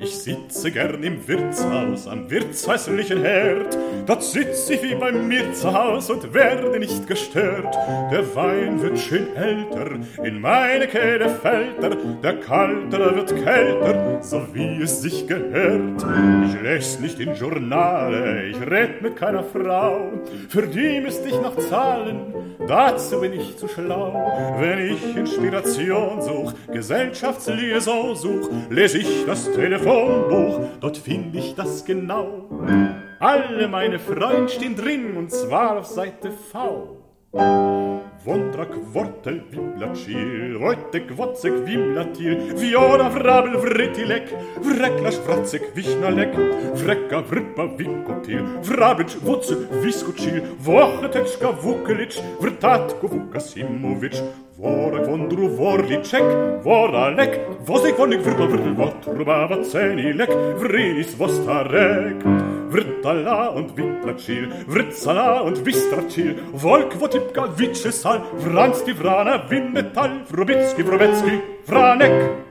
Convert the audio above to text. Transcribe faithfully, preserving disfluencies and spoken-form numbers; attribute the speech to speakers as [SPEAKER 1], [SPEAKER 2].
[SPEAKER 1] Ich sitze gern im Wirtshaus, am wirtshäuslichen Herd. Dort sitz ich wie bei mir zu Haus und werde nicht gestört. Der Wein wird schön älter, in meine Kehle fällt er. Der Kalter wird kälter, so wie es sich gehört. Ich lese nicht in Journale, ich red mit keiner Frau. Für die müsst ich noch zahlen, dazu bin ich zu schlau. Wenn ich Inspiration such, Gesellschaftsliaison such, les ich das Telefonbuch, dort find ich das genau. Alle meine Freunde stehen drin, und zwar auf Seite V. Wondra Quartel, Viblacil, Wojtek, Wozek, Vimlatil, Viola, Vrabel, Vritilek, Vrekla, Švracek, Višnalek, Vreka, Vrpa, Vikotil, Vrabič, Vucek, Viskočil, Vochetečka, Vukelič, Vrtatko, Vukasimovič, Vorek, Vondru, Vorliček, Voralek, Vozek, Vonik, Vrba, Vrba, Votruba, Vacenilek, Vrinis, Vostarek, Vrtala und Viblacil, Vritzala und Vistracil, Volk, Votipka, Vicesal, Vranski, Vrana, Vinmetal, Vrobitski, Vrobetski, Vranek.